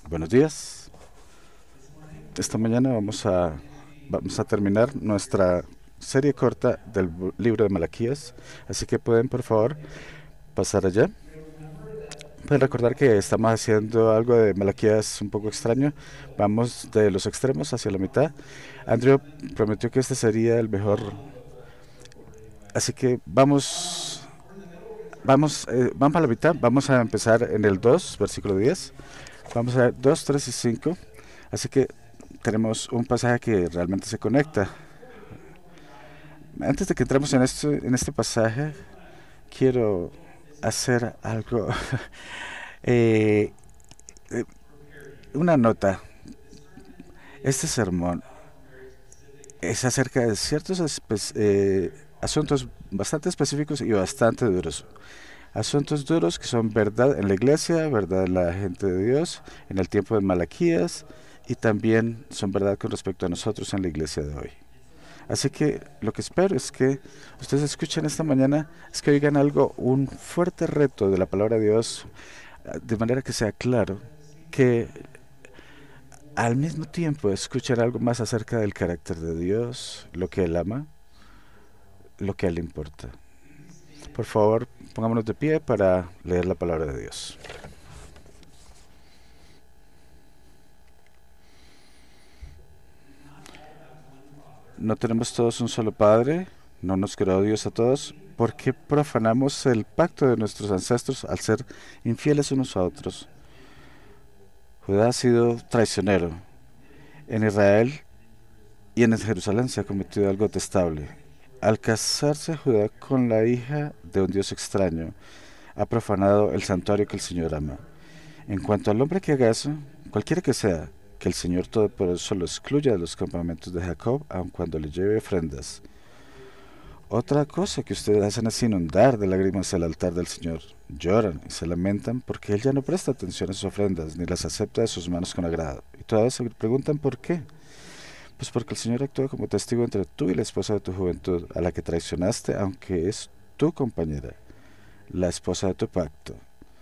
Buenos días. Esta mañana vamos a terminar nuestra serie corta del libro de Malaquías. Así que pueden, por favor, pasar allá. Pueden recordar que estamos haciendo algo de Malaquías un poco extraño. Vamos de los extremos hacia la mitad. Andrew prometió que este sería el mejor. Así que vamos a la mitad. Vamos a empezar en el 2 versículo 10. Vamos a ver 2, 3 y 5. Así que tenemos un pasaje que realmente se conecta. Antes de que entremos en este pasaje, quiero hacer algo, eh, eh, una nota. Este sermón es acerca de ciertos asuntos bastante específicos y bastante duros. Asuntos duros que son verdad en la iglesia, verdad en la gente de Dios, en el tiempo de Malaquías, y también son verdad con respecto a nosotros en la iglesia de hoy. Así que lo que espero es que ustedes escuchen esta mañana, es que oigan algo, un fuerte reto de la palabra de Dios, de manera que sea claro que al mismo tiempo escuchen algo más acerca del carácter de Dios, lo que Él ama, lo que a Él le importa. Por favor, pongámonos de pie para leer la palabra de Dios. No tenemos todos un solo Padre, no nos creó Dios a todos. ¿Por qué profanamos el pacto de nuestros ancestros al ser infieles unos a otros? Judá ha sido traicionero. En Israel y en Jerusalén se ha cometido algo detestable. Al casarse Judá con la hija de un Dios extraño, ha profanado el santuario que el Señor ama. En cuanto al hombre que haga eso, cualquiera que sea, que el Señor Todopoderoso lo excluya de los campamentos de Jacob, aun cuando le lleve ofrendas. Otra cosa que ustedes hacen es inundar de lágrimas el altar del Señor. Lloran y se lamentan porque Él ya no presta atención a sus ofrendas, ni las acepta de sus manos con agrado. Y todavía se preguntan por qué. Pues porque el Señor actúa como testigo entre tú y la esposa de tu juventud, a la que traicionaste, aunque es tu compañera, la esposa de tu pacto.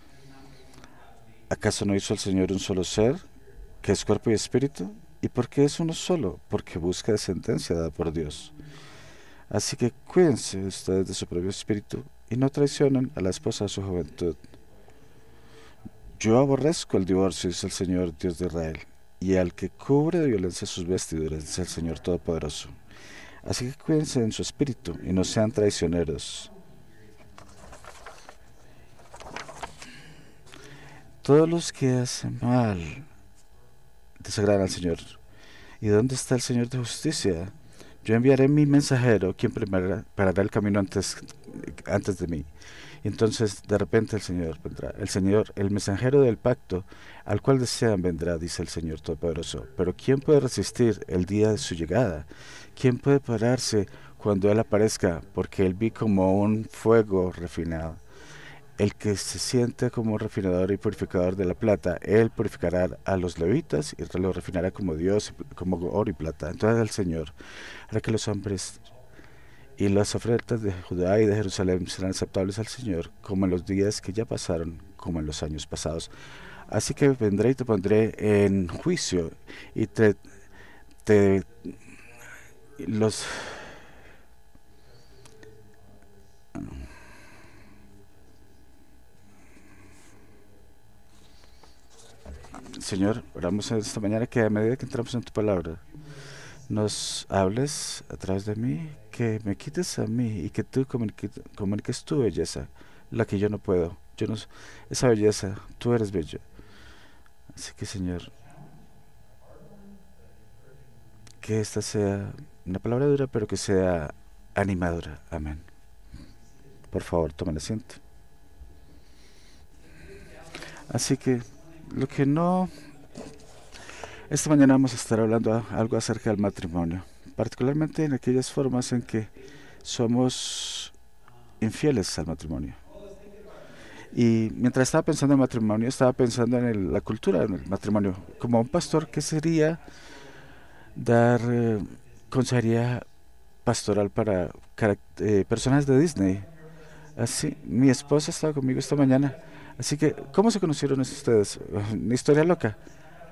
¿Acaso no hizo el Señor un solo ser, que es cuerpo y espíritu? ¿Y por qué es uno solo? Porque busca descendencia dada por Dios. Así que cuídense ustedes de su propio espíritu y no traicionen a la esposa de su juventud. Yo aborrezco el divorcio, dice el Señor Dios de Israel, y al que cubre de violencia sus vestiduras, dice el Señor Todopoderoso. Así que cuídense en su espíritu y no sean traicioneros. Todos los que hacen mal desagradan al Señor. ¿Y dónde está el Señor de justicia? Yo enviaré mi mensajero, quien preparará el camino antes de mí. Y entonces de repente el Señor vendrá. El Señor, el mensajero del pacto, al cual desean vendrá, dice el Señor Todopoderoso. Pero ¿quién puede resistir el día de su llegada? ¿Quién puede pararse cuando Él aparezca? Porque Él vi como un fuego refinado. El que se siente como refinador y purificador de la plata, Él purificará a los levitas y los refinará como Dios, como oro y plata. Entonces el Señor hará que los hombres y las ofrendas de Judá y de Jerusalén serán aceptables al Señor, como en los días que ya pasaron, como en los años pasados. Así que vendré y te pondré en juicio y te los Señor, oramos esta mañana que a medida que entramos en tu palabra, nos hables a través de mí, que me quites a mí y que tú comuniques tu belleza, la que yo no puedo. Yo no, esa belleza, tú eres bello. Así que, Señor, que esta sea una palabra dura, pero que sea animadora. Amén. Por favor, tomen asiento. Así que, lo que no... Esta mañana vamos a estar hablando algo acerca del matrimonio, particularmente en aquellas formas en que somos infieles al matrimonio. Y mientras estaba pensando en matrimonio, estaba pensando en la cultura del matrimonio. Como un pastor, ¿qué sería dar consejería pastoral para personas de Disney? Así, mi esposa estaba conmigo esta mañana. Así que, ¿cómo se conocieron ustedes? Una historia loca.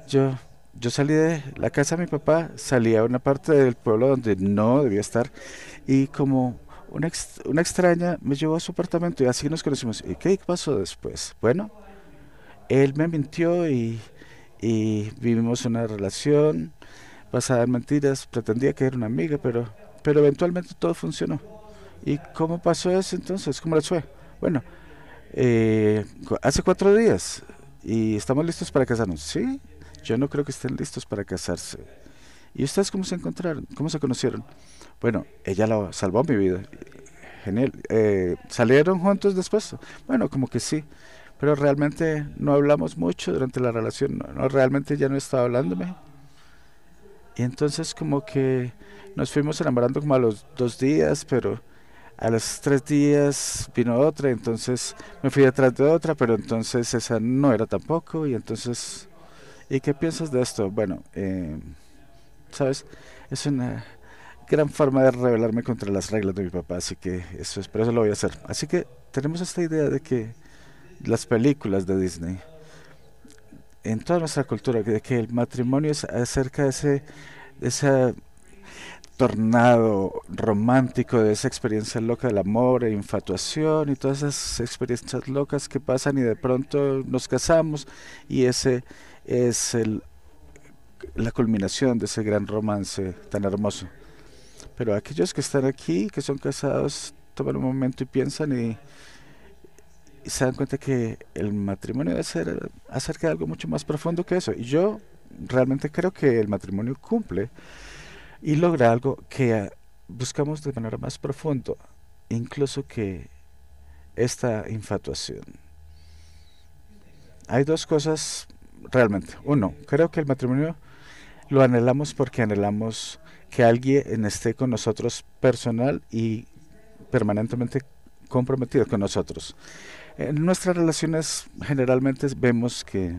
Yo, yo salí de la casa de mi papá, salí a una parte del pueblo donde no debía estar y como una extraña me llevó a su apartamento y así nos conocimos. ¿Y qué pasó después? Bueno, él me mintió y vivimos una relación basada en mentiras. Pretendía que era una amiga, pero eventualmente todo funcionó. ¿Y cómo pasó eso entonces? ¿Cómo les fue? Bueno, hace 4 días y estamos listos para casarnos. Sí, yo no creo que estén listos para casarse. ¿Y ustedes cómo se encontraron? ¿Cómo se conocieron? Bueno, ella la salvó mi vida. Genial. ¿Salieron juntos después? Bueno, como que sí. Pero realmente no hablamos mucho durante la relación. No, realmente ya no estaba hablándome. Y entonces como que nos fuimos enamorando como a los 2 días, pero a los 3 días vino otra, entonces me fui detrás de otra, pero entonces esa no era tampoco, y entonces, ¿y qué piensas de esto? Bueno, sabes, es una gran forma de rebelarme contra las reglas de mi papá, así que eso es, pero eso lo voy a hacer. Así que tenemos esta idea de que las películas de Disney, en toda nuestra cultura, de que el matrimonio es acerca de ese tornado romántico, de esa experiencia loca del amor e infatuación y todas esas experiencias locas que pasan y de pronto nos casamos y ese es la culminación de ese gran romance tan hermoso. Pero aquellos que están aquí, que son casados, toman un momento y piensan y se dan cuenta que el matrimonio debe ser acerca de algo mucho más profundo que eso. Y yo realmente creo que el matrimonio cumple y logra algo que buscamos de manera más profunda, incluso que esta infatuación. Hay dos cosas realmente. Uno, creo que el matrimonio lo anhelamos porque anhelamos que alguien esté con nosotros personal y permanentemente comprometido con nosotros. En nuestras relaciones generalmente vemos que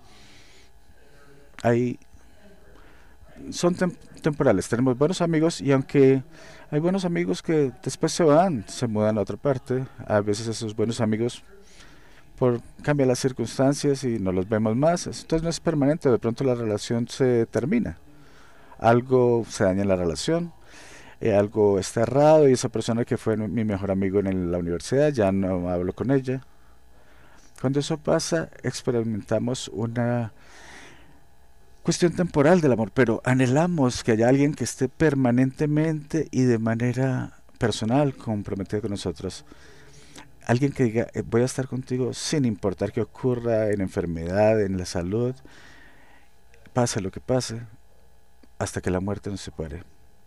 hay son temporales. Tenemos buenos amigos y aunque hay buenos amigos que después se van, se mudan a otra parte, a veces esos buenos amigos por cambian las circunstancias y no los vemos más. Entonces no es permanente, de pronto la relación se termina. Algo se daña en la relación, algo está errado y esa persona que fue mi mejor amigo en la universidad ya no hablo con ella. Cuando eso pasa, experimentamos una cuestión temporal del amor, pero anhelamos que haya alguien que esté permanentemente y de manera personal comprometido con nosotros. Alguien que diga, voy a estar contigo sin importar qué ocurra en enfermedad, en la salud, pase lo que pase, hasta que la muerte nos separe.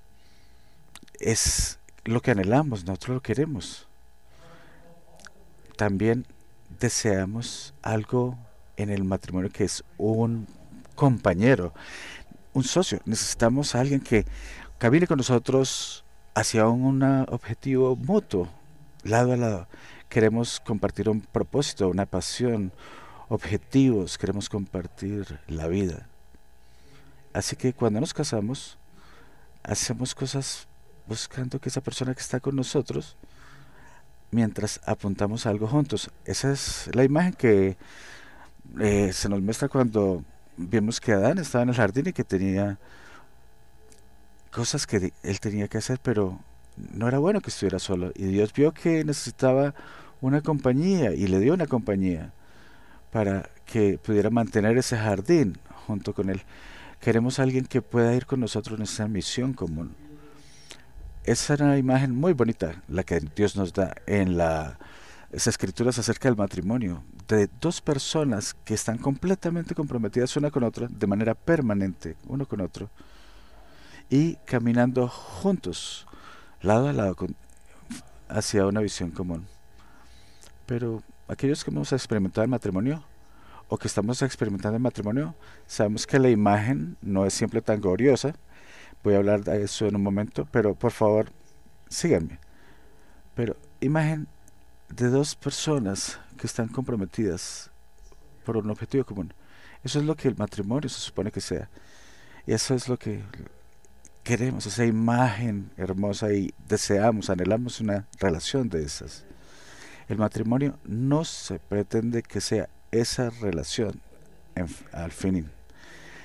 Es lo que anhelamos, nosotros lo queremos. También deseamos algo en el matrimonio que es un compañero, un socio. Necesitamos a alguien que camine con nosotros hacia un objetivo mutuo, lado a lado. Queremos compartir un propósito, una pasión, objetivos, queremos compartir la vida. Así que cuando nos casamos, hacemos cosas buscando que esa persona que está con nosotros, mientras apuntamos a algo juntos. Esa es la imagen que se nos muestra cuando vimos que Adán estaba en el jardín y que tenía cosas que él tenía que hacer, pero no era bueno que estuviera solo. Y Dios vio que necesitaba una compañía y le dio una compañía para que pudiera mantener ese jardín junto con él. Queremos a alguien que pueda ir con nosotros en esa misión común. Esa es una imagen muy bonita, la que Dios nos da en las escrituras acerca del matrimonio, de dos personas que están completamente comprometidas una con otra, de manera permanente, uno con otro, y caminando juntos, lado a lado, hacia una visión común. Pero aquellos que hemos experimentado el matrimonio, o que estamos experimentando el matrimonio, sabemos que la imagen no es siempre tan gloriosa. Voy a hablar de eso en un momento, pero por favor, síganme. Pero imagen de dos personas que están comprometidas por un objetivo común. Eso es lo que el matrimonio se supone que sea. Y eso es lo que queremos, esa imagen hermosa y deseamos, anhelamos una relación de esas. El matrimonio no se pretende que sea esa relación al fin.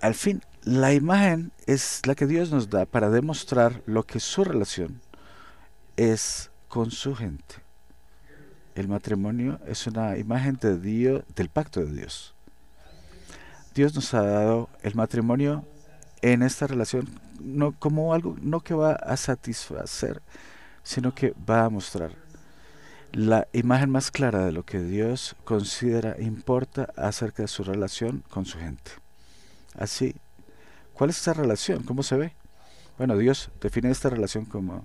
al fin, la imagen es la que Dios nos da para demostrar lo que su relación es con su gente. El matrimonio es una imagen de Dios, del pacto de Dios. Dios nos ha dado el matrimonio en esta relación no como algo no que va a satisfacer, sino que va a mostrar la imagen más clara de lo que Dios considera importa acerca de su relación con su gente. Así, ¿cuál es esta relación? ¿Cómo se ve? Bueno, Dios define esta relación como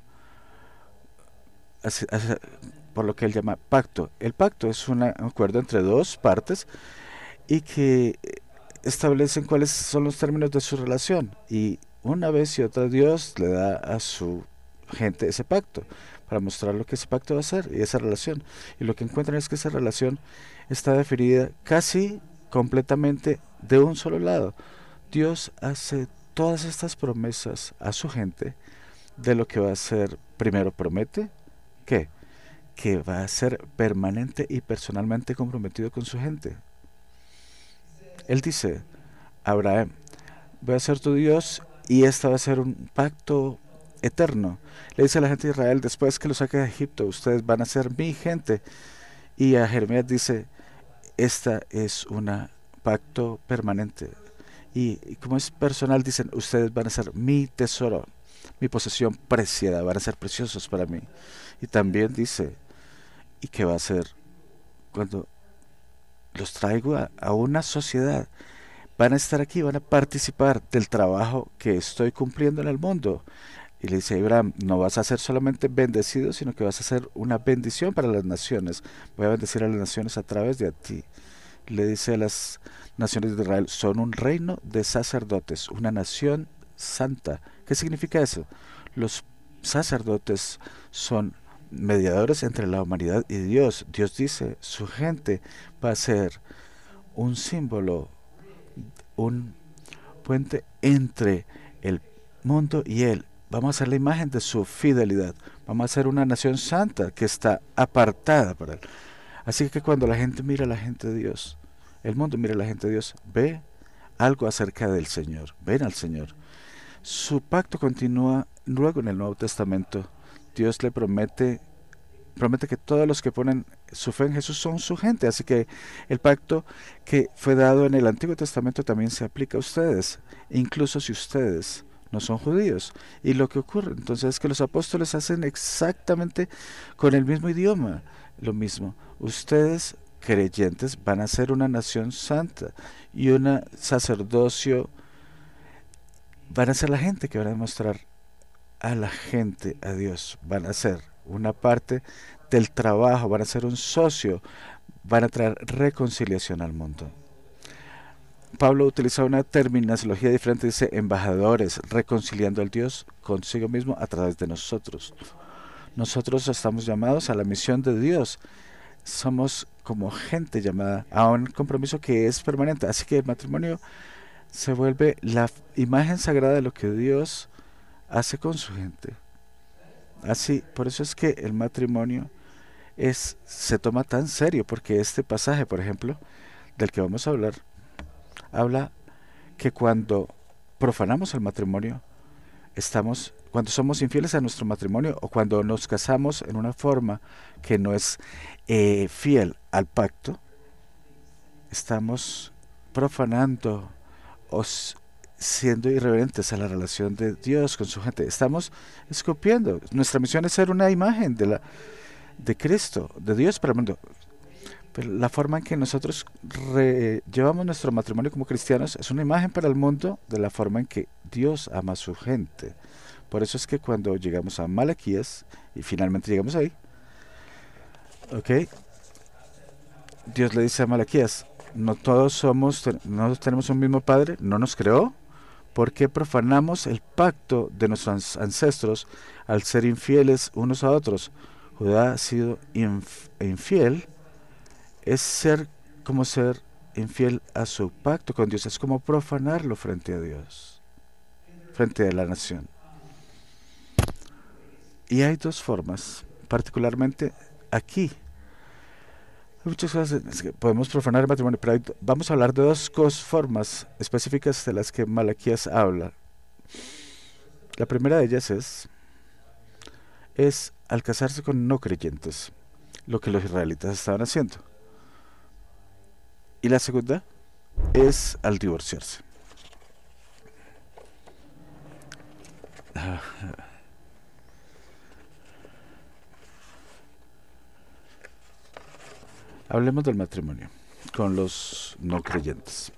por lo que él llama pacto. El pacto es un acuerdo entre dos partes y que establecen cuáles son los términos de su relación. Y una vez y otra Dios le da a su gente ese pacto para mostrar lo que ese pacto va a ser y esa relación. Y lo que encuentran es que esa relación está definida casi completamente de un solo lado. Dios hace todas estas promesas a su gente de lo que va a ser. Primero promete ¿qué? Que va a ser permanente y personalmente comprometido con su gente. Él dice a Abraham, voy a ser tu Dios y esta va a ser un pacto eterno. Le dice a la gente de Israel, después que lo saque de Egipto, ustedes van a ser mi gente. Y a Jeremías dice, esta es un pacto permanente. Y como es personal, dicen, ustedes van a ser mi tesoro, mi posesión preciada, van a ser preciosos para mí. Y también dice, ¿y qué va a hacer cuando los traigo a una sociedad? Van a estar aquí, van a participar del trabajo que estoy cumpliendo en el mundo. Y le dice a Abraham, no vas a ser solamente bendecido, sino que vas a ser una bendición para las naciones. Voy a bendecir a las naciones a través de ti. Le dice a las naciones de Israel, son un reino de sacerdotes, una nación santa. ¿Qué significa eso? Los sacerdotes son mediadores entre la humanidad y Dios. Dios dice, su gente va a ser un símbolo, un puente entre el mundo y Él. Vamos a ser la imagen de su fidelidad. Vamos a ser una nación santa que está apartada para Él. Así que cuando la gente mira a la gente de Dios, el mundo mira a la gente de Dios, ve algo acerca del Señor, ven al Señor. Su pacto continúa luego en el Nuevo Testamento. Dios le promete que todos los que ponen su fe en Jesús son su gente. Así que el pacto que fue dado en el Antiguo Testamento también se aplica a ustedes, incluso si ustedes no son judíos. Y lo que ocurre entonces es que los apóstoles hacen exactamente con el mismo idioma lo mismo. Ustedes, creyentes, van a ser una nación santa y un sacerdocio. Van a ser la gente que van a demostrar a la gente a Dios. Van a ser una parte del trabajo, van a ser un socio, van a traer reconciliación al mundo. Pablo utiliza una terminología diferente, dice embajadores, reconciliando al Dios consigo mismo a través de nosotros. Nosotros estamos llamados a la misión de Dios. Somos como gente llamada a un compromiso que es permanente. Así que el matrimonio se vuelve la imagen sagrada de lo que Dios hace con su gente. Así, por eso es que el matrimonio se toma tan serio, porque este pasaje, por ejemplo, del que vamos a hablar, habla que cuando profanamos el matrimonio, cuando somos infieles a nuestro matrimonio o cuando nos casamos en una forma que no es fiel al pacto, estamos profanando o siendo irreverentes a la relación de Dios con su gente. Estamos escupiendo. Nuestra misión es ser una imagen de Cristo, de Dios para el mundo. Pero la forma en que nosotros llevamos nuestro matrimonio como cristianos es una imagen para el mundo de la forma en que Dios ama a su gente. Por eso es que cuando llegamos a Malaquías, y finalmente llegamos ahí, ¿ok? Dios le dice a Malaquías, no tenemos un mismo Padre, no nos creó. ¿Por qué profanamos el pacto de nuestros ancestros al ser infieles unos a otros? Judá ha sido infiel, es como ser infiel a su pacto con Dios, es como profanarlo frente a Dios, frente a la nación. Y hay dos formas, particularmente aquí. muchas cosas es que podemos profanar el matrimonio, pero vamos a hablar de formas específicas de las que Malaquías habla. La primera de ellas es al casarse con no creyentes, lo que los israelitas estaban haciendo. Y la segunda es al divorciarse. Hablemos del matrimonio con los no creyentes.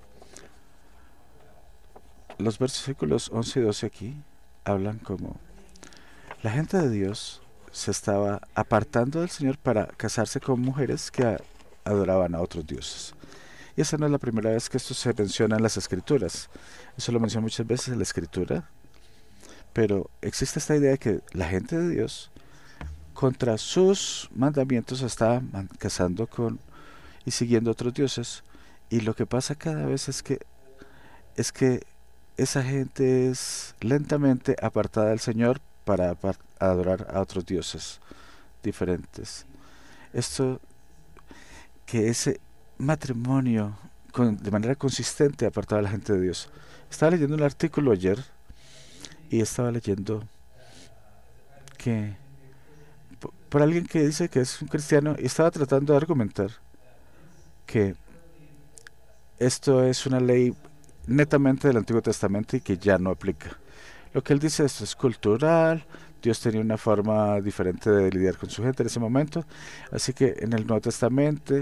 Los versículos 11 y 12 aquí hablan como la gente de Dios se estaba apartando del Señor para casarse con mujeres que adoraban a otros dioses. Y esa no es la primera vez que esto se menciona en las Escrituras. Eso lo menciona muchas veces en la Escritura. Pero existe esta idea de que la gente de Dios, contra sus mandamientos, se estaba casando con y siguiendo otros dioses. Y lo que pasa cada vez es que esa gente es lentamente apartada del Señor para adorar a otros dioses diferentes. Esto, que ese matrimonio de manera consistente apartado a la gente de Dios. Estaba leyendo un artículo ayer y estaba leyendo que por alguien que dice que es un cristiano y estaba tratando de argumentar que esto es una ley netamente del Antiguo Testamento y que ya no aplica. Lo que él dice, esto es cultural, Dios tenía una forma diferente de lidiar con su gente en ese momento, así que en el Nuevo Testamento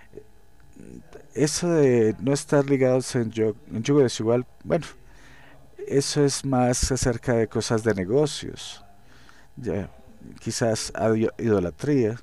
eso de no estar ligados en yugo desigual, bueno, eso es más acerca de cosas de negocios, ya, quizás idolatría,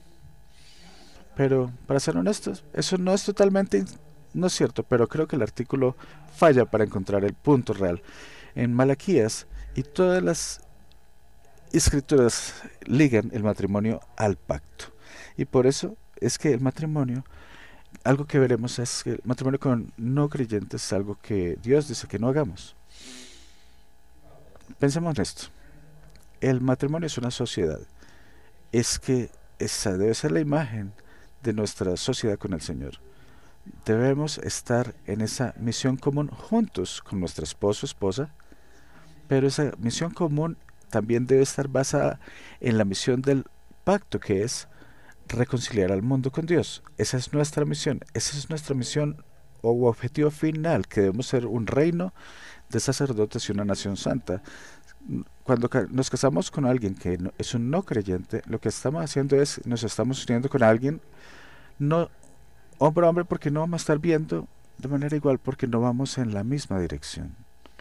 pero para ser honestos, eso no es totalmente no es cierto, pero creo que el artículo falla para encontrar el punto real. En Malaquías y todas las escrituras ligan el matrimonio al pacto. Y por eso es que el matrimonio, algo que veremos es que el matrimonio con no creyentes es algo que Dios dice que no hagamos. Pensemos en esto. El matrimonio es una sociedad. Es que esa debe ser la imagen de nuestra sociedad con el Señor. Debemos estar en esa misión común juntos con nuestro esposo o esposa, pero esa misión común también debe estar basada en la misión del pacto, que es reconciliar al mundo con Dios. Esa es nuestra misión, esa es nuestra misión o objetivo final, que debemos ser un reino de sacerdotes y una nación santa. Cuando nos casamos con alguien que es un no creyente, lo que estamos haciendo es nos estamos uniendo con alguien no hombre a hombre, porque no vamos a estar viendo de manera igual, porque no vamos en la misma dirección.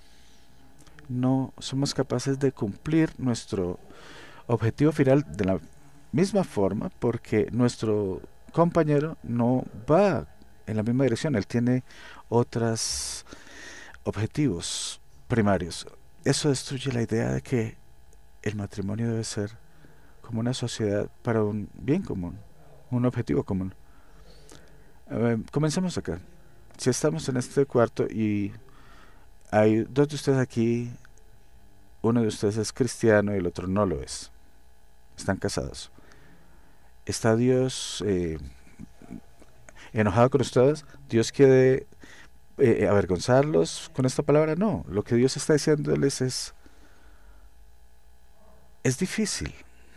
No somos capaces de cumplir nuestro objetivo final de la misma forma, porque nuestro compañero no va en la misma dirección, él tiene otros objetivos primarios. Eso destruye la idea de que el matrimonio debe ser como una sociedad para un bien común, un objetivo común. Comencemos acá. Si estamos en este cuarto y hay dos de ustedes aquí, uno de ustedes es cristiano y el otro no lo es, están casados. ¿Está Dios enojado con ustedes? ¿Dios quiere avergonzarlos con esta palabra? No, lo que Dios está diciéndoles es difícil.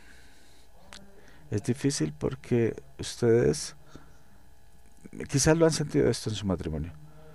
Es difícil porque ustedes quizás lo han sentido esto en su matrimonio.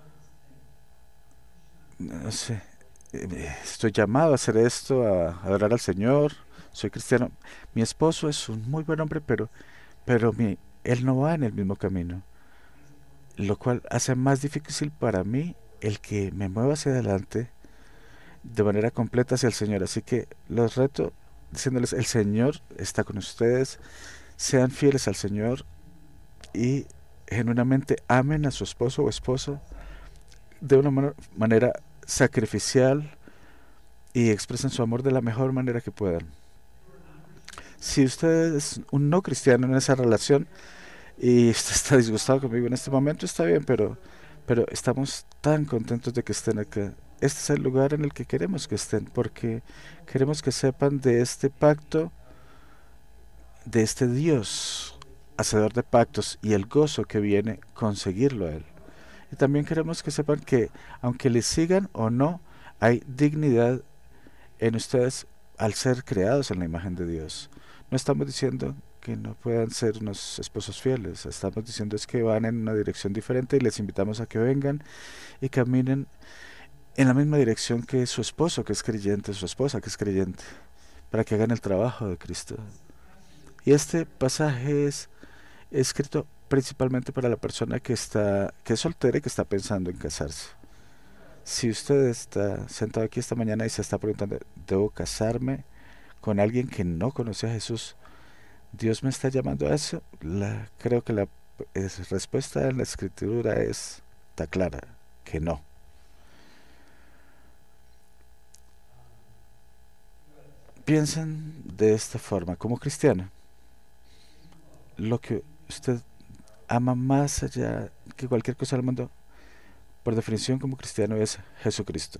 No sé, estoy llamado a hacer esto, a adorar al Señor, soy cristiano. Mi esposo es un muy buen hombre, pero él no va en el mismo camino, lo cual hace más difícil para mí el que me mueva hacia adelante de manera completa hacia el Señor. Así que los reto diciéndoles, el Señor está con ustedes, sean fieles al Señor y genuinamente amen a su esposo o esposa de una manera sacrificial y expresen su amor de la mejor manera que puedan. Si usted es un no cristiano en esa relación y usted está disgustado conmigo en este momento, está bien, pero estamos tan contentos de que estén acá. Este es el lugar en el que queremos que estén, porque queremos que sepan de este pacto, de este Dios hacedor de pactos y el gozo que viene con seguirlo a Él. Y también queremos que sepan que aunque le sigan o no, hay dignidad en ustedes al ser creados en la imagen de Dios. No estamos diciendo que no puedan ser unos esposos fieles, estamos diciendo es que van en una dirección diferente y les invitamos a que vengan y caminen en la misma dirección que su esposo que es creyente, su esposa que es creyente, para que hagan el trabajo de Cristo. Y este pasaje es escrito principalmente para la persona que es soltera y que está pensando en casarse. Si usted está sentado aquí esta mañana y se está preguntando, ¿debo casarme con alguien que no conoce a Jesús? ¿Dios me está llamando a eso? Creo que la respuesta en la escritura está clara, que no. Piensen de esta forma, como cristiano, lo que usted ama más allá que cualquier cosa del mundo, por definición como cristiano es Jesucristo.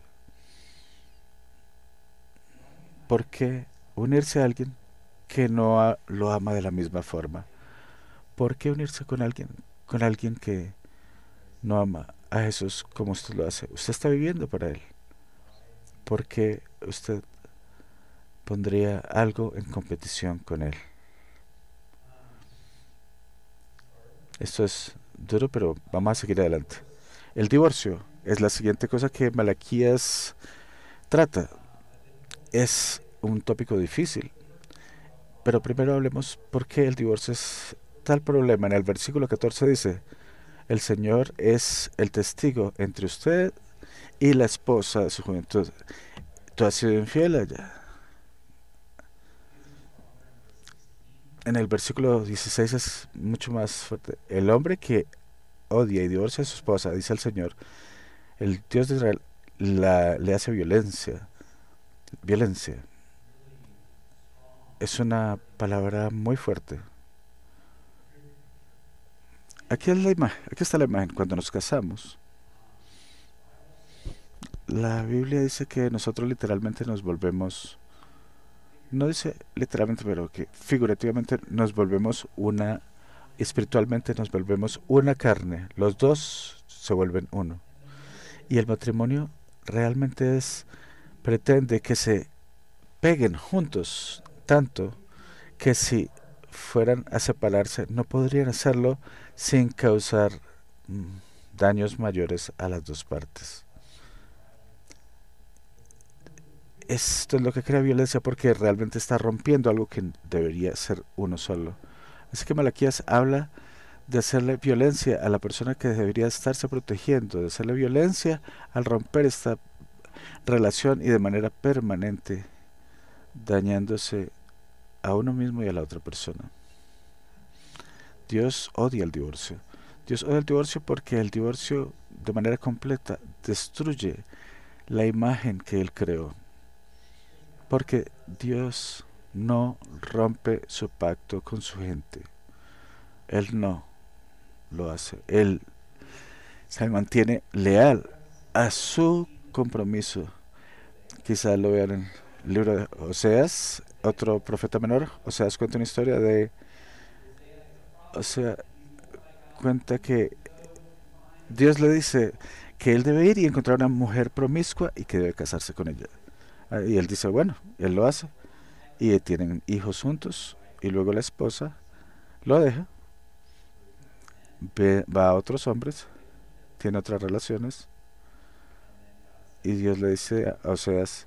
¿Por qué unirse a alguien que no lo ama de la misma forma? ¿Por qué unirse con alguien que no ama a Jesús como usted lo hace? Usted está viviendo para Él. ¿Por qué usted pondría algo en competición con Él? Esto es duro, pero vamos a seguir adelante. El divorcio es la siguiente cosa que Malaquías trata. Es un tópico difícil, pero primero hablemos por qué el divorcio es tal problema. En el versículo 14 dice, el Señor es el testigo entre usted y la esposa de su juventud. Tú has sido infiel allá. En el versículo 16 es mucho más fuerte. El hombre que odia y divorcia a su esposa, dice el Señor, el Dios de Israel, le hace violencia. Violencia. Es una palabra muy fuerte. Aquí es la imagen, aquí está la imagen. Cuando nos casamos, la Biblia dice que nosotros literalmente nos volvemos, no dice literalmente, pero que figurativamente nos volvemos espiritualmente nos volvemos una carne. Los dos se vuelven uno. Y el matrimonio realmente pretende que se peguen juntos, tanto que si fueran a separarse no podrían hacerlo sin causar mm, daños mayores a las dos partes. Esto es lo que crea violencia porque realmente está rompiendo algo que debería ser uno solo. Así que Malaquías habla de hacerle violencia a la persona que debería estarse protegiendo, de hacerle violencia al romper esta relación y de manera permanente, dañándose a uno mismo y a la otra persona. Dios odia el divorcio. Dios odia el divorcio porque el divorcio de manera completa destruye la imagen que Él creó. Porque Dios no rompe su pacto con su gente. Él no lo hace. Él se mantiene leal a su compromiso. Quizás lo vean en el libro de Oseas, otro profeta menor. Oseas cuenta una historia Osea cuenta que Dios le dice que él debe ir y encontrar una mujer promiscua y que debe casarse con ella. Y él dice, bueno, él lo hace. Y tienen hijos juntos. Y luego la esposa lo deja. Va a otros hombres. Tiene otras relaciones. Y Dios le dice a Oseas,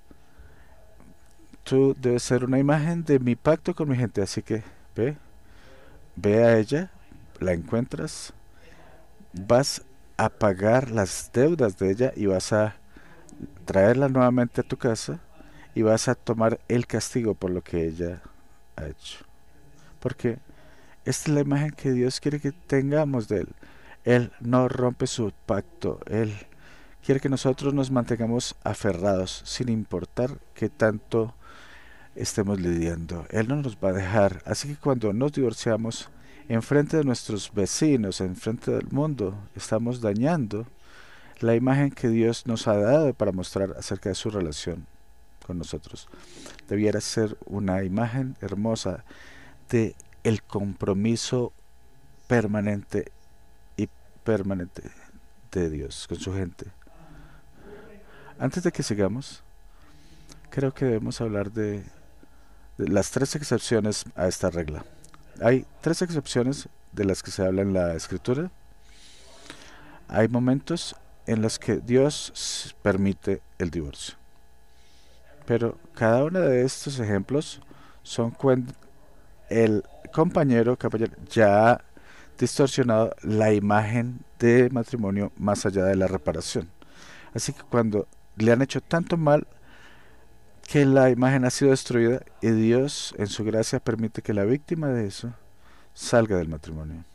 tú debes ser una imagen de mi pacto con mi gente. Así que ve a ella, la encuentras, vas a pagar las deudas de ella y vas a traerla nuevamente a tu casa y vas a tomar el castigo por lo que ella ha hecho. Porque esta es la imagen que Dios quiere que tengamos de Él. Él no rompe su pacto. Él quiere que nosotros nos mantengamos aferrados sin importar qué tanto estemos lidiando. Él no nos va a dejar. Así que cuando nos divorciamos, enfrente de nuestros vecinos, enfrente del mundo, estamos dañando la imagen que Dios nos ha dado para mostrar acerca de su relación con nosotros. Debiera ser una imagen hermosa de el compromiso permanente y permanente de Dios con su gente. Antes de que sigamos, creo que debemos hablar de las tres excepciones a esta regla. Hay tres excepciones de las que se habla en la escritura. Hay momentos en los que Dios permite el divorcio. Pero cada uno de estos ejemplos son cuando el compañero ya ha distorsionado la imagen de matrimonio más allá de la reparación. Así que cuando le han hecho tanto mal que la imagen ha sido destruida y Dios en su gracia permite que la víctima de eso salga del matrimonio.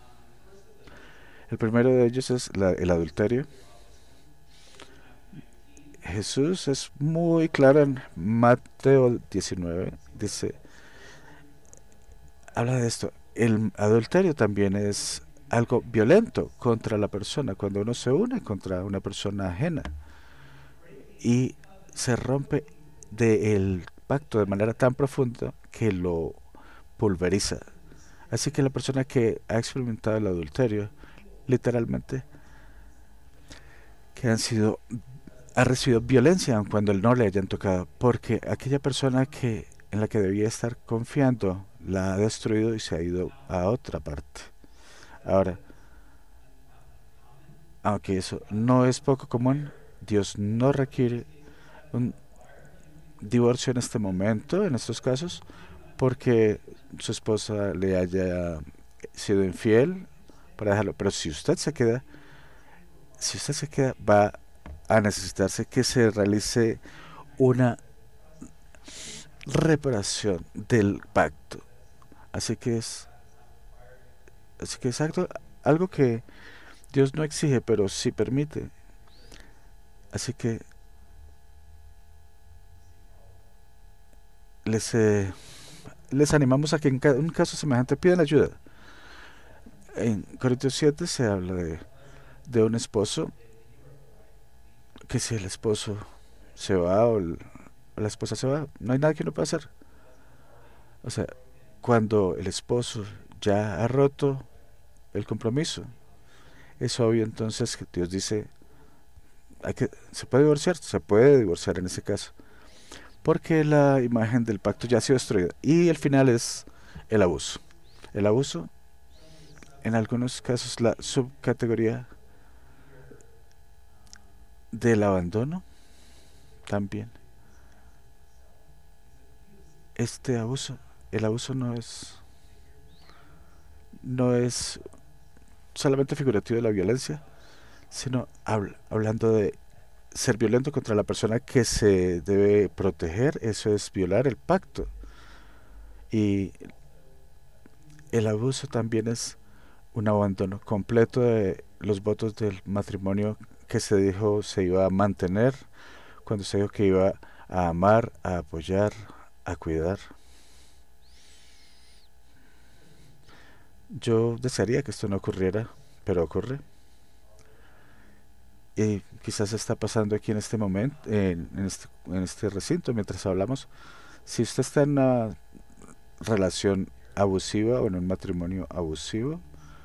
El primero de ellos es el adulterio. Jesús es muy claro en Mateo 19, dice, habla de esto. El adulterio también es algo violento contra la persona, cuando uno se une contra una persona ajena y se rompe del pacto de manera tan profunda que lo pulveriza. Así que la persona que ha experimentado el adulterio, literalmente, que ha recibido violencia aun cuando no le hayan tocado, porque aquella persona en la que debía estar confiando la ha destruido y se ha ido a otra parte. Ahora, aunque eso no es poco común, Dios no requiere un divorcio en este momento, en estos casos, porque su esposa le haya sido infiel para dejarlo. Pero si usted se queda, va a necesitarse que se realice una reparación del pacto. Así que es, así que es algo que Dios no exige, pero sí permite. Así que les, eh, les animamos a que en un caso semejante pidan ayuda. En Corintios 7 se habla de un esposo que si el esposo se va o la esposa se va, no hay nada que uno pueda hacer. O sea, cuando el esposo ya ha roto el compromiso, es obvio entonces que Dios dice, se puede divorciar en ese caso, porque la imagen del pacto ya ha sido destruida. Y el final es el abuso. El abuso, en algunos casos la subcategoría del abandono también. Este abuso, el abuso no es solamente figurativo de la violencia, sino hablando de ser violento contra la persona que se debe proteger, eso es violar el pacto. Y el abuso también es un abandono completo de los votos del matrimonio que se dijo se iba a mantener, cuando se dijo que iba a amar, a apoyar, a cuidar. Yo desearía que esto no ocurriera, pero ocurre. Y quizás está pasando aquí en este momento, en este recinto, mientras hablamos. Si usted está en una relación abusiva o en un matrimonio abusivo,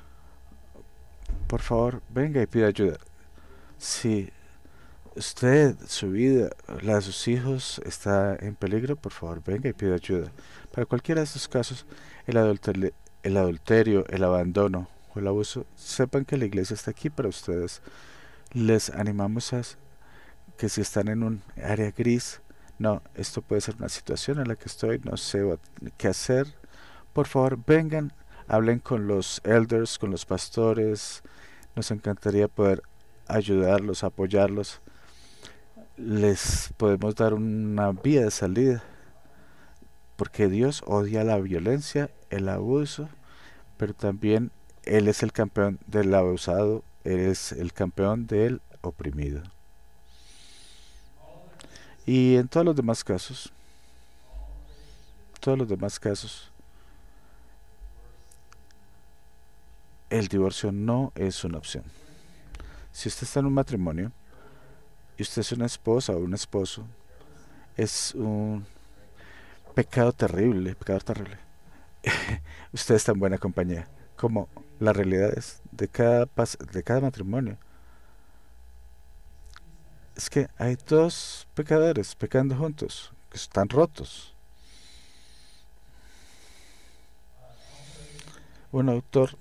por favor, venga y pida ayuda. Si usted, su vida, la de sus hijos está en peligro, por favor, venga y pida ayuda. Para cualquiera de estos casos, el adulterio, el abandono o el abuso, sepan que la iglesia está aquí para ustedes. Les animamos a que si están en un área gris, no, esto puede ser una situación en la que estoy, no sé qué hacer, por favor vengan, hablen con los elders, con los pastores, nos encantaría poder ayudarlos, apoyarlos, les podemos dar una vía de salida, porque Dios odia la violencia, el abuso, pero también Él es el campeón del abusado, Él es el campeón del oprimido. Y en todos los demás casos, el divorcio no es una opción. Si usted está en un matrimonio y usted es una esposa o un esposo, es un pecado terrible, pecado terrible. Usted está en buena compañía. como las realidades de cada matrimonio. Es que hay dos pecadores pecando juntos, que están rotos. Un autor,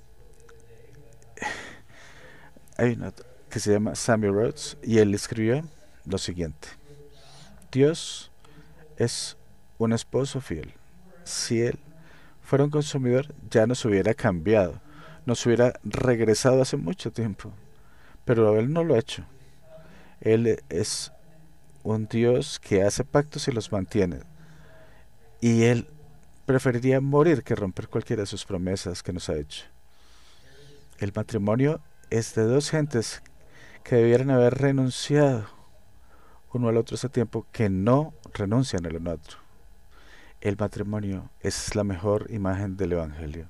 hay un autor que se llama Samuel Rhodes, y él escribió lo siguiente: Dios es un esposo fiel. Si él fuera un consumidor, ya nos hubiera cambiado, nos hubiera regresado hace mucho tiempo. Pero él no lo ha hecho. Él es un Dios que hace pactos y los mantiene. Y él preferiría morir que romper cualquiera de sus promesas que nos ha hecho. El matrimonio es de dos gentes que debieran haber renunciado uno al otro hace tiempo, que no renuncian el uno al otro. El matrimonio es la mejor imagen del Evangelio.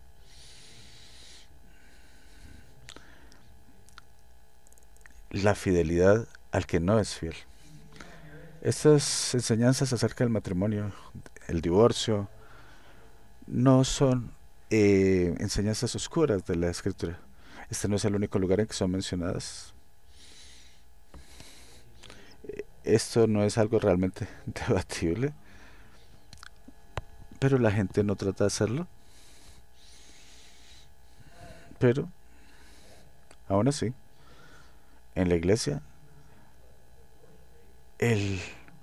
La fidelidad al que no es fiel. Estas enseñanzas acerca del matrimonio, el divorcio, no son enseñanzas oscuras de la escritura. Este no es el único lugar en que son mencionadas. Esto no es algo realmente debatible, pero la gente no trata de hacerlo. Pero, aún así, en la iglesia, el,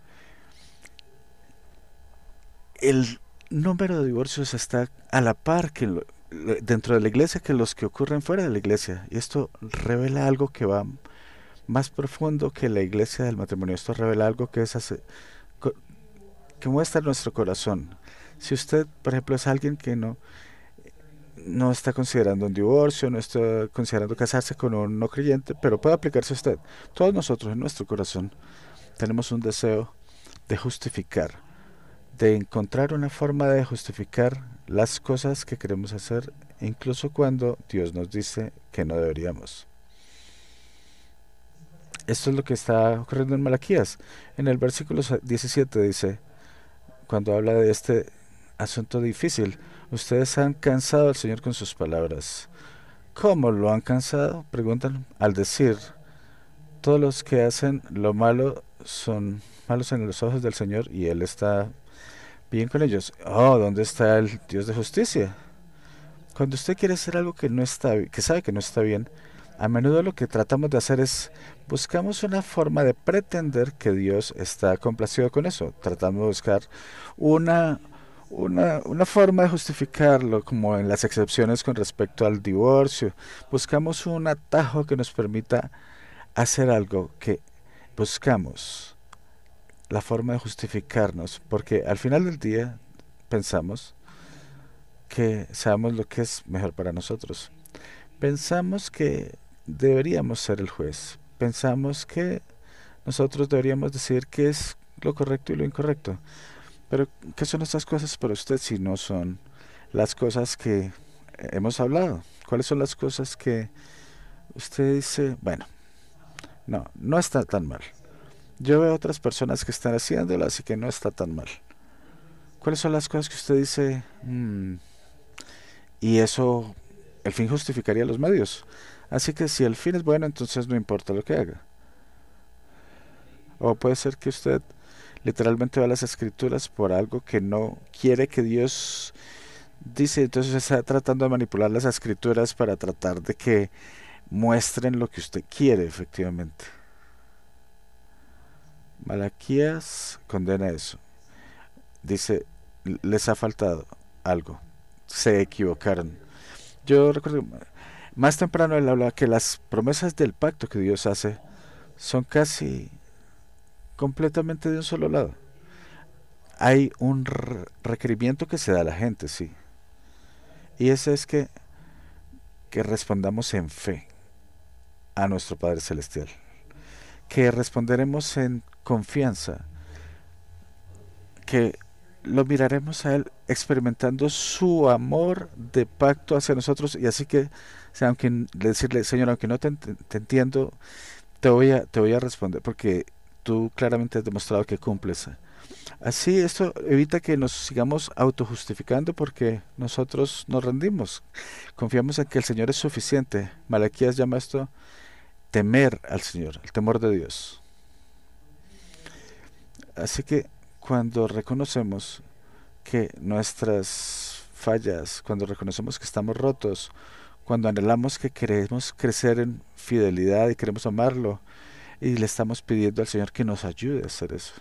el número de divorcios está a la par dentro de la iglesia que los que ocurren fuera de la iglesia. Y esto revela algo que va más profundo que la iglesia del matrimonio. Esto revela algo que muestra nuestro corazón. Si usted, por ejemplo, es alguien que no está considerando un divorcio, no está considerando casarse con un no creyente, pero puede aplicarse a usted. Todos nosotros en nuestro corazón tenemos un deseo de justificar, de encontrar una forma de justificar las cosas que queremos hacer, incluso cuando Dios nos dice que no deberíamos. Esto es lo que está ocurriendo en Malaquías. En el versículo 17 dice, cuando habla de este asunto difícil, ustedes han cansado al Señor con sus palabras. ¿Cómo lo han cansado? Preguntan al decir, todos los que hacen lo malo son malos en los ojos del Señor y Él está bien con ellos. Oh, ¿dónde está el Dios de justicia? Cuando usted quiere hacer algo que no está, que sabe que no está bien, a menudo lo que tratamos de hacer es buscamos una forma de pretender que Dios está complacido con eso. Tratamos de buscar una, una forma de justificarlo, como en las excepciones con respecto al divorcio. Buscamos un atajo que nos permita hacer algo que buscamos la forma de justificarnos, porque al final del día pensamos que sabemos lo que es mejor para nosotros. Pensamos que deberíamos ser el juez. Pensamos que nosotros deberíamos decidir qué es lo correcto y lo incorrecto. Pero, ¿qué son estas cosas para usted si no son las cosas que hemos hablado? ¿Cuáles son las cosas que usted dice, bueno, no está tan mal? Yo veo otras personas que están haciéndolo, así que no está tan mal. ¿Cuáles son las cosas que usted dice? Y eso, el fin justificaría los medios. Así que si el fin es bueno, entonces no importa lo que haga. O puede ser que usted literalmente va a las escrituras por algo que no quiere que Dios dice, entonces está tratando de manipular las escrituras para tratar de que muestren lo que usted quiere efectivamente. Malaquías condena eso. Dice, les ha faltado algo. Se equivocaron. Yo recuerdo, más temprano él habla que las promesas del pacto que Dios hace son casi completamente de un solo lado. Hay un requerimiento que se da a la gente, sí. Y ese es que respondamos en fe a nuestro Padre Celestial. Que responderemos en confianza. Que lo miraremos a Él experimentando su amor de pacto hacia nosotros. Y así que, o sea, aunque decirle, Señor, aunque no te entiendo, te voy a responder porque tú claramente has demostrado que cumples Así esto evita que nos sigamos autojustificando porque nosotros nos rendimos. Confiamos en que el Señor es suficiente. Malaquías llama esto temer al Señor, el temor de Dios. Así que cuando reconocemos que nuestras fallas, cuando reconocemos que estamos rotos, cuando anhelamos que queremos crecer en fidelidad y queremos amarlo, y le estamos pidiendo al Señor que nos ayude a hacer eso.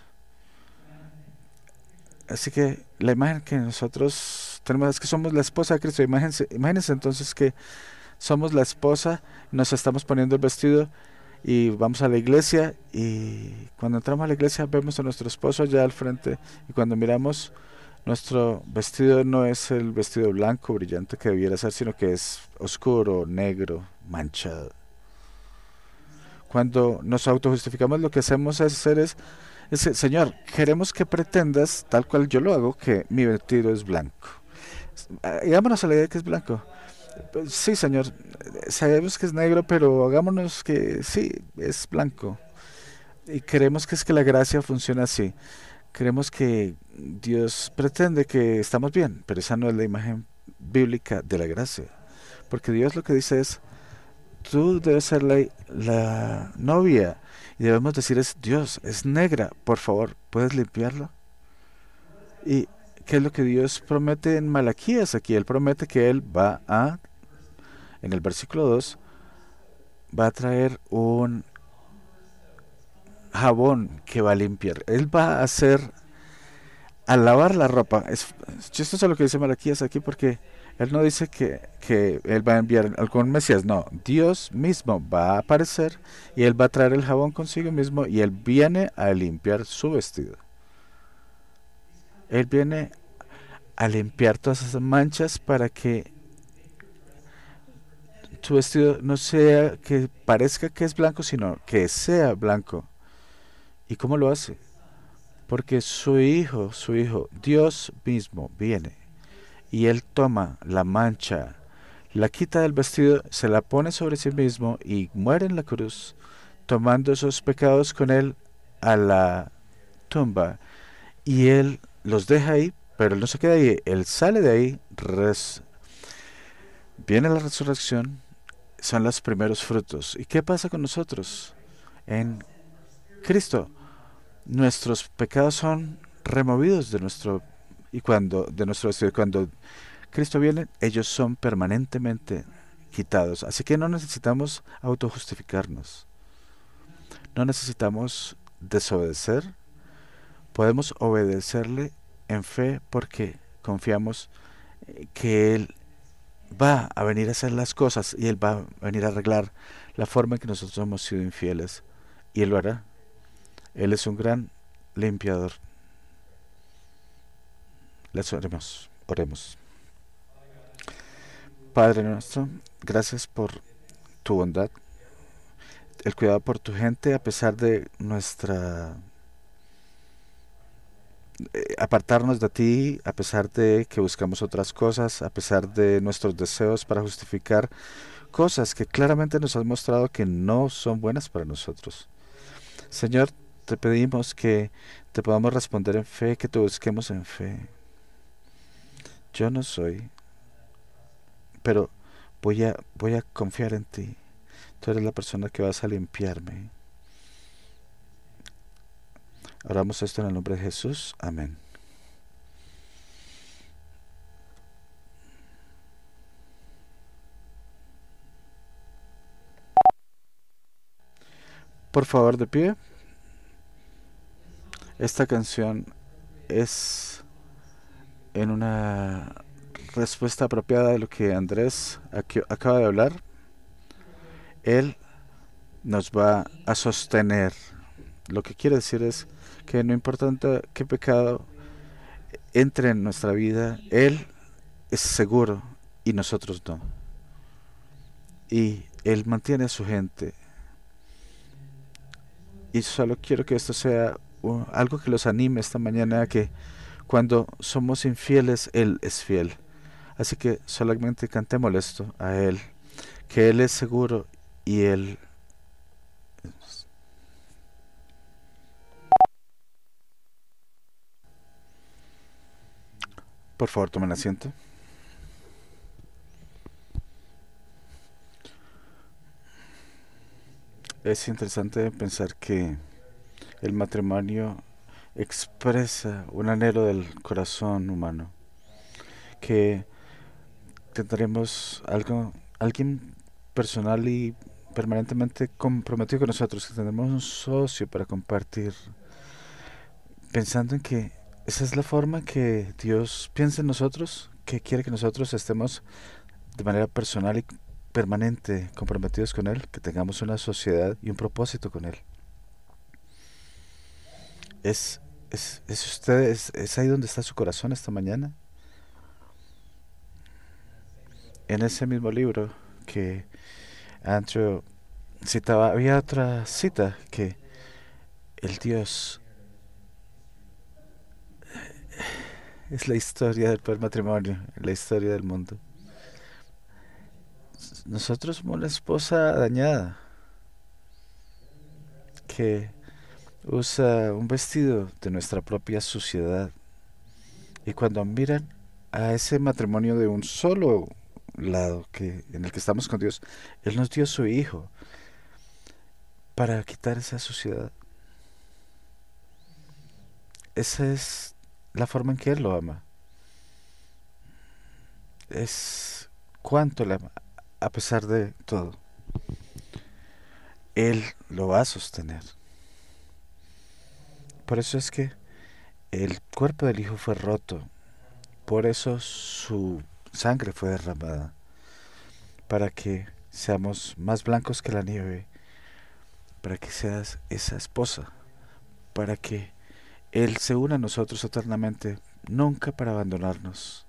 Así que la imagen que nosotros tenemos es que somos la esposa de Cristo. Imagínense entonces que somos la esposa, nos estamos poniendo el vestido y vamos a la iglesia, y cuando entramos a la iglesia vemos a nuestro esposo allá al frente, y cuando miramos, nuestro vestido no es el vestido blanco brillante que debiera ser, sino que es oscuro, negro, manchado. Cuando nos autojustificamos, lo que hacemos es Señor, queremos que pretendas, tal cual yo lo hago, que mi vestido es blanco. Hagámonos a la idea de que es blanco. Pues, sí, Señor, sabemos que es negro, pero hagámonos que sí, es blanco. Y queremos que es que la gracia funcione así. Creemos que Dios pretende que estamos bien, pero esa no es la imagen bíblica de la gracia. Porque Dios lo que dice es, tú debes ser la novia. Y debemos decir es, Dios, es negra, por favor, ¿puedes limpiarla? ¿Y qué es lo que Dios promete en Malaquías aquí? Él promete que Él en el versículo 2, va a traer un jabón que va a limpiar. Él va a hacer, al lavar la ropa, es chistoso lo que dice Malaquías aquí porque él no dice que él va a enviar algún Mesías, no, Dios mismo va a aparecer y él va a traer el jabón consigo mismo y él viene a limpiar su vestido. Él viene a limpiar todas esas manchas para que tu vestido no sea que parezca que es blanco, sino que sea blanco. ¿Y cómo lo hace? Porque su hijo, Dios mismo viene y él toma la mancha, la quita del vestido, se la pone sobre sí mismo y muere en la cruz, tomando esos pecados con él a la tumba. Y él los deja ahí, pero él no se queda ahí, él sale de ahí, viene la resurrección, son los primeros frutos. ¿Y qué pasa con nosotros? En Cristo, nuestros pecados son removidos de nuestro vestido. Cuando Cristo viene, ellos son permanentemente quitados. Así que no necesitamos autojustificarnos. No necesitamos desobedecer. Podemos obedecerle en fe porque confiamos que Él va a venir a hacer las cosas y Él va a venir a arreglar la forma en que nosotros hemos sido infieles. Y Él lo hará. Él es un gran limpiador. Les oremos. Oremos. Padre nuestro, gracias por tu bondad, el cuidado por tu gente a pesar de nuestra apartarnos de ti, a pesar de que buscamos otras cosas, a pesar de nuestros deseos para justificar cosas que claramente nos has mostrado que no son buenas para nosotros. Señor, te pedimos que te podamos responder en fe, que te busquemos en fe. Yo no soy, pero voy a confiar en ti. Tú eres la persona que vas a limpiarme. Oramos esto en el nombre de Jesús. Amén. Por favor, de pie. Esta canción es en una respuesta apropiada de lo que Andrés acaba de hablar. Él nos va a sostener. Lo que quiere decir es que no importa qué pecado entre en nuestra vida, Él es seguro y nosotros no. Y Él mantiene a su gente. Y solo quiero que esto sea algo que los anime esta mañana a que cuando somos infieles, Él es fiel. Así que solamente cantémosle esto a Él, que Él es seguro y Él Por favor, tomen asiento. Es interesante pensar que el matrimonio expresa un anhelo del corazón humano, que tendremos alguien personal y permanentemente comprometido con nosotros, que tendremos un socio para compartir, pensando en que esa es la forma que Dios piensa en nosotros, que quiere que nosotros estemos de manera personal y permanente comprometidos con Él, que tengamos una sociedad y un propósito con Él. ¿Es, es ahí donde está su corazón esta mañana? En ese mismo libro que Andrew citaba, había otra cita que el Dios es la historia del matrimonio, la historia del mundo. Nosotros somos la esposa dañada que usa un vestido de nuestra propia suciedad. Y cuando miran a ese matrimonio de un solo lado en el que estamos con Dios, Él nos dio su Hijo para quitar esa suciedad. Esa es la forma en que Él lo ama. Es cuánto le ama, a pesar de todo. Él lo va a sostener. Por eso es que el cuerpo del Hijo fue roto. Por eso su sangre fue derramada. Para que seamos más blancos que la nieve. Para que seas esa esposa. Para que Él se una a nosotros eternamente. Nunca para abandonarnos.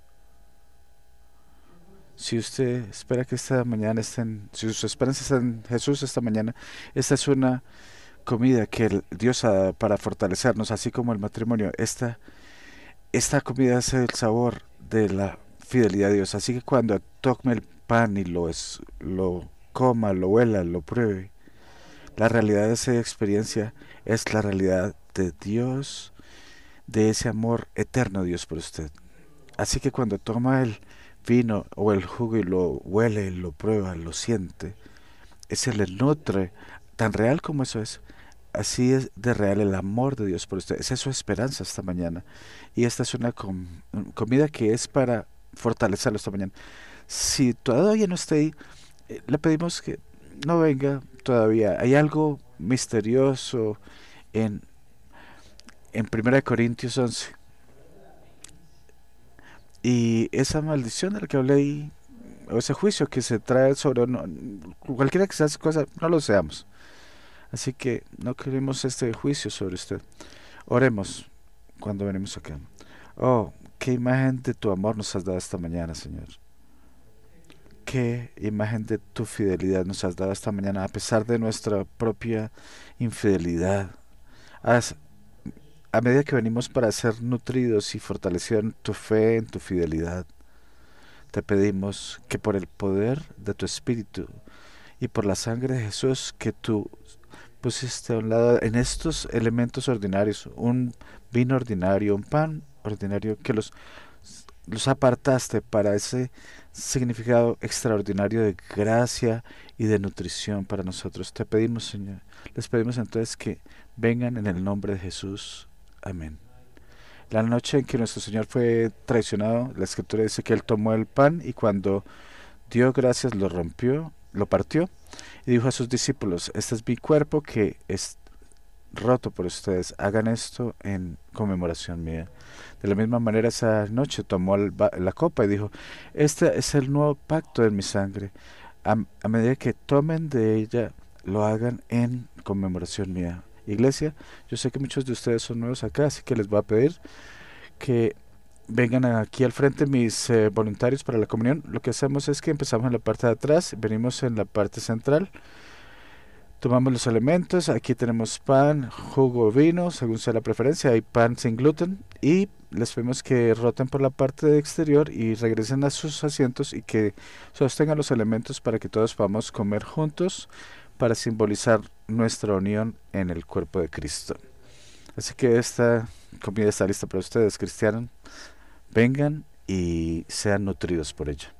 Si usted espera que esta mañana si sus esperanzas están en Jesús esta mañana, esta es una comida que Dios ha dado para fortalecernos, así como el matrimonio. Esta comida es el sabor de la fidelidad a Dios. Así que cuando tome el pan y lo coma, lo huela, lo pruebe, la realidad de esa experiencia es la realidad de Dios, de ese amor eterno de Dios por usted. Así que cuando toma el vino o el jugo y lo huele, lo prueba, lo siente, ese le nutre, tan real como eso es. Así es de real el amor de Dios por usted. Esa es su esperanza esta mañana. Y esta es una comida que es para fortalecerlo esta mañana. Si todavía no está ahí, le pedimos que no venga todavía. Hay algo misterioso en, en 1 Corintios 11. Y esa maldición de la que hablé ahí, o ese juicio que se trae sobre cualquiera que sea esa cosa, no lo seamos. Así que no queremos este juicio sobre usted. Oremos cuando venimos acá. Oh, qué imagen de tu amor nos has dado esta mañana, Señor. Qué imagen de tu fidelidad nos has dado esta mañana, a pesar de nuestra propia infidelidad. Haz- a medida que venimos para ser nutridos y fortalecidos en tu fe, en tu fidelidad, te pedimos que por el poder de tu Espíritu y por la sangre de Jesús que tú pusiste a un lado en estos elementos ordinarios, un vino ordinario, un pan ordinario, que los apartaste para ese significado extraordinario de gracia y de nutrición para nosotros. Te pedimos, Señor, les pedimos entonces que vengan en el nombre de Jesús. Amén. La noche en que nuestro Señor fue traicionado, la Escritura dice que Él tomó el pan y cuando dio gracias lo rompió, lo partió y dijo a sus discípulos: este es mi cuerpo que es roto por ustedes, hagan esto en conmemoración mía. De la misma manera esa noche tomó la copa y dijo: este es el nuevo pacto de mi sangre, a medida que tomen de ella, lo hagan en conmemoración mía. Iglesia, yo sé que muchos de ustedes son nuevos acá, así que les voy a pedir que vengan aquí al frente mis voluntarios para la comunión. Lo que hacemos es que empezamos en la parte de atrás, venimos en la parte central, tomamos los elementos. Aquí tenemos pan, jugo, vino, según sea la preferencia. Hay pan sin gluten y les pedimos que roten por la parte exterior y regresen a sus asientos y que sostengan los elementos para que todos podamos comer juntos, para simbolizar nuestra unión en el cuerpo de Cristo. Así que esta comida está lista para ustedes, cristianos. Vengan y sean nutridos por ella.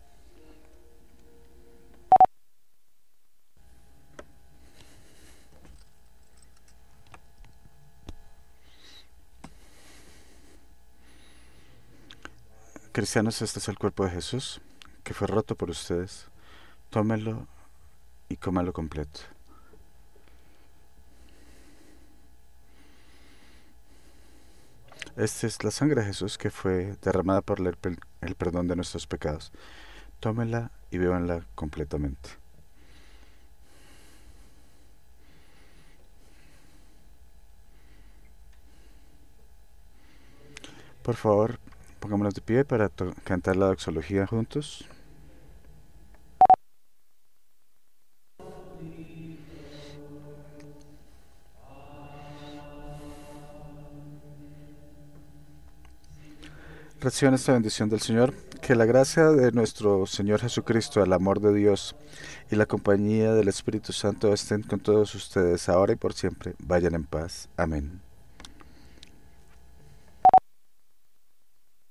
Cristianos, este es el cuerpo de Jesús, que fue roto por ustedes. Tómenlo y cómalo completo. Esta es la sangre de Jesús que fue derramada por el perdón de nuestros pecados. Tómenla y bébanla completamente. Por favor, pongámonos de pie para cantar la doxología juntos. Reciban esta bendición del Señor. Que la gracia de nuestro Señor Jesucristo, el amor de Dios y la compañía del Espíritu Santo estén con todos ustedes ahora y por siempre. Vayan en paz. Amén.